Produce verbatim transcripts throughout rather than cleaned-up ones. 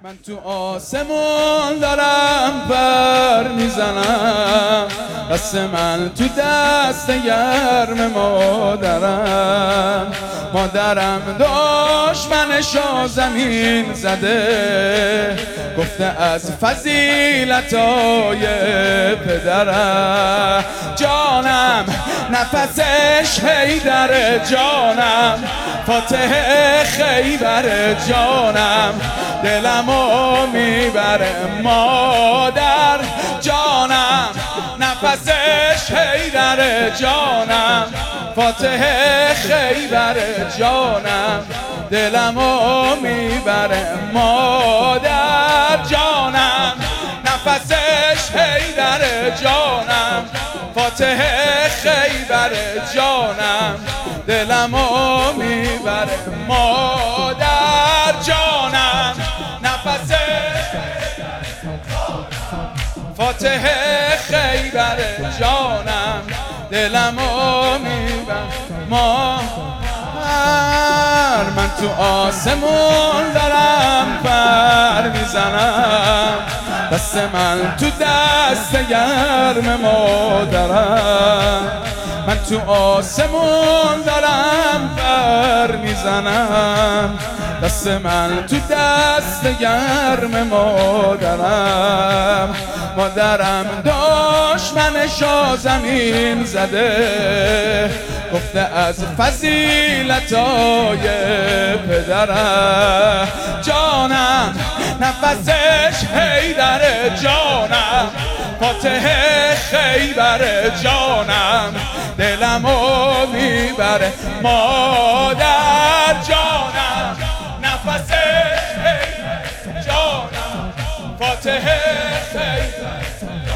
من تو آسمون دارم پر میزنم، دست من تو دست گرم مادرم. مادرم دشمنشو زمین زده، گفته از فضیلتای پدرم. جانم نفسش حیدر، جانم فاتح خیبر، جانم دلمو میبره مادر. جانم نفسش حیدر، جانم فاتح خیبر، جانم دلمو میبره مادر. جانم نفسش حیدر، جانم فاتح خیبر، جانم دلمو میبره مادر. جانم نفسش فاتح خیبر، جانم دلمو میبره مادر. من تو آسمون دارم پر میزنم، دست من تو دست گرم مادرم. من تو آسمون دارم پر میزنم، دست من تو دست گرم مادرم. مادرم دشمنشو زمین زده، گفته از فضیلتای پدرم. جانم نفسش حیدر، جانم فاتح خیبر، جانم دلمو میبره مادر. جانم نفسش حیدر، جانم فاتح خیبر،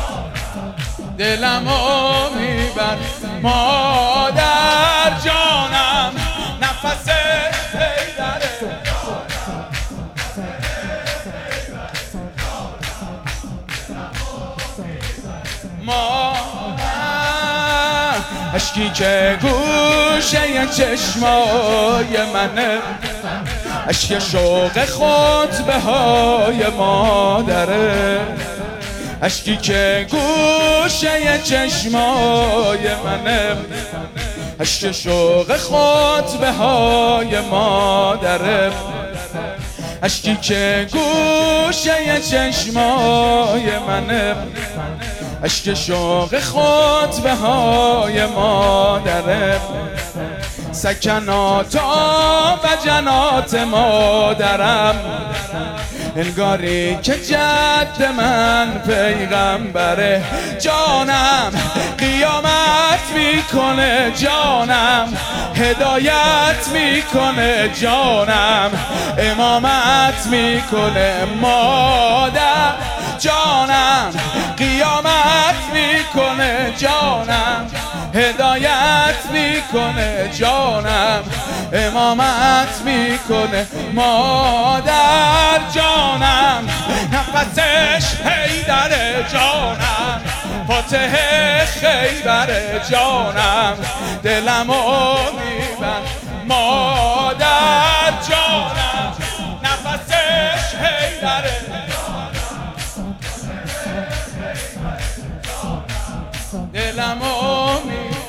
دلمو میبره مادر. جانم نفسش حیدر، مادر. اشکی که گوشه چشمای منه، اشک شوق خطبه های مادره. اشکی که گوشه چشمای منه، اشک شوق خطبه های مادره. اشکی که گوشه چشمای منه، اشک شوق خطبه های مادره. سکنات و جنات مادرم، انگاری که جد من پیغمبره. جانم قیامت میکنه، جانم هدایت میکنه، جانم امامت میکنه مادر. جانم قیامت میکنه، جانم هدایت میکنه، جانم امامت میکنه مادر. جانم نفسش حیدر، جانم فاتح خیبر، جانم دلمو میبر مادر. جانم نفسش حیدر، دلمو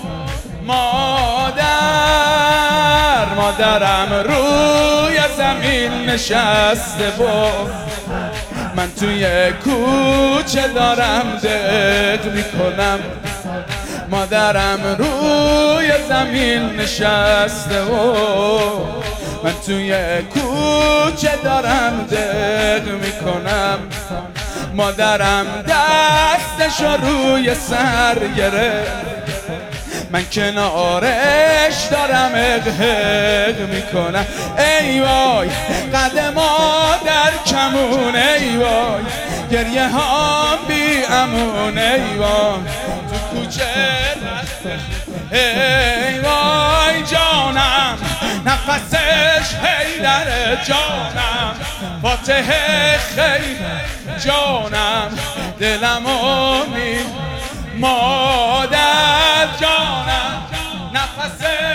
مادر. مادرم روی زمین نشسته و من توی کوچه دارم دق میکنم. مادرم روی زمین نشسته و من توی کوچه دارم دق میکنم. مادرم دستشو روی سر گرفت، من کنارش دارم اقهق میکنم. ای وای قد مادر کمون، ای وای گریه ها بی امون، ای وای تو کوچه رفته. ای وای جانم نفسش حیدر، جانم فاتح خیبر، جانم دلمو می مادر. جانم نفسش